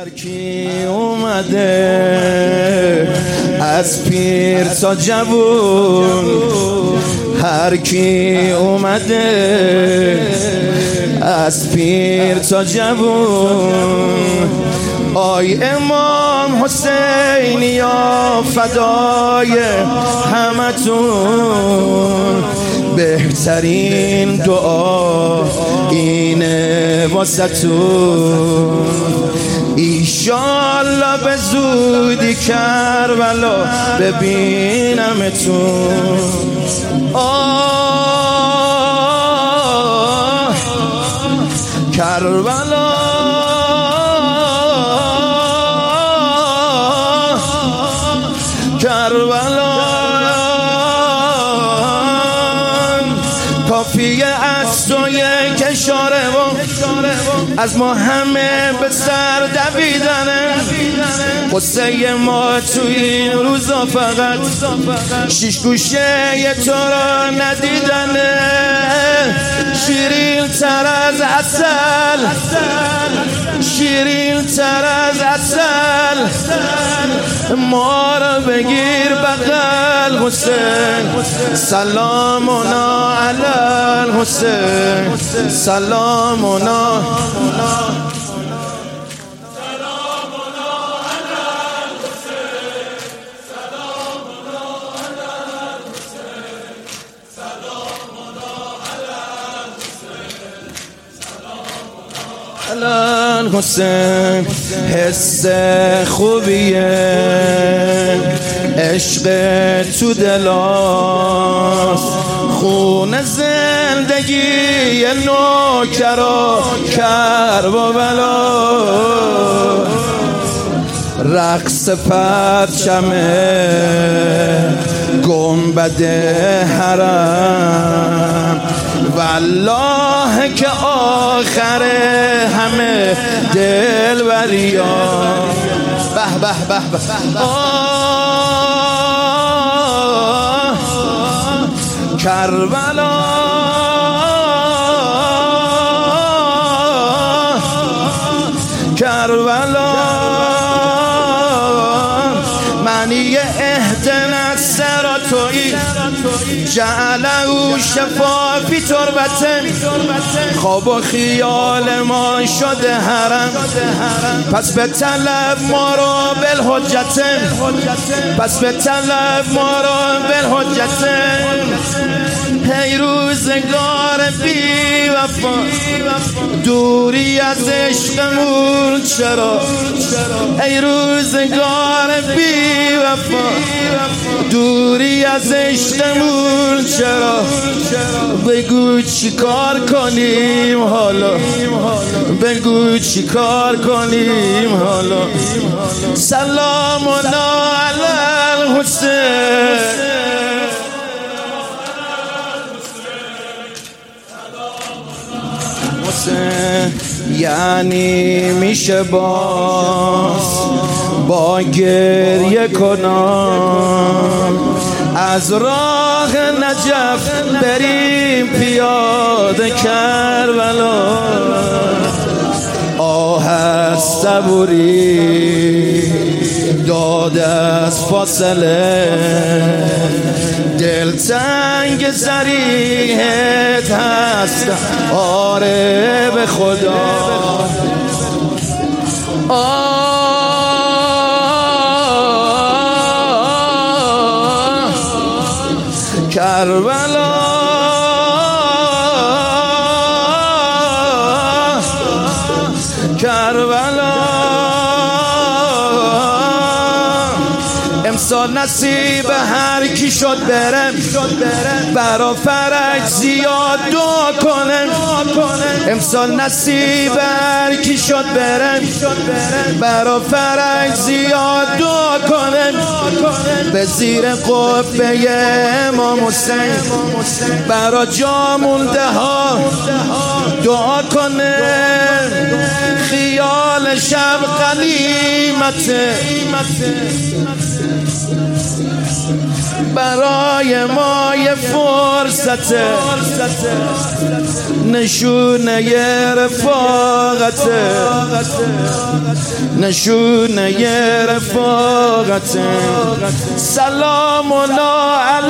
هر کی اومده از پیر تا جوون، هر کی اومده از پیر تا جوون، آی امام حسین یا فدای همتون، بهترین دعا اینه واسطون، ایشالله به زودی کربلا ببینمتون. آه کربلا، کربلا کافیه از تو یک اشاره و از ما همه به سر دویدنه، قصه ما تو این روزا فقط شیش گوشه تو را ندیدنه، شیرین تر از عسل، شیرین تر از عسل، ما را بگیر بغل حسین، سلامنا علی الحسین، سلامنا الحسین. حس خوبیه عشق تو دلاست، خون زندگی نوکرا کربلا، رقص پرچم گنبد حرم، والله که آخر همه دلبریا. به به به به. کربلا، کربلا معنی اهدنا الصراطی جعله شفا فی تربتن، خواب و خیال ما شده حرم، پس به طلب ما رو بالحجتن، پس به طلب ما رو بالحجتن. ای روزگار بی وفا دوری از عشقمون چرا، ای روزگار بی وفا دوری از عشقمون چرا، بگو چی کار کنیم حالا، بگو چی کار کنیم حالا. سلامنا علی الحسین، یعنی میشه با گریه کنم از راه نجف بریم پیاده کربلا، آه از صبوری داد از فاصله، دلتنگ زریحت هست آره به خدا. کربلا، کربلا امسال نصیب هر کی شد برم، برا فرج زیاد دعا کنم، امسال نصیب هر کی شد برم، برا فرج زیاد دعا کنم، به زیر قبه امام حسین برا جا مونده ها دعا کنم، خیال شب غنیمته برای ما یه فرصته نشونه یه رفاقته نشونه یه رفاقته سلام الله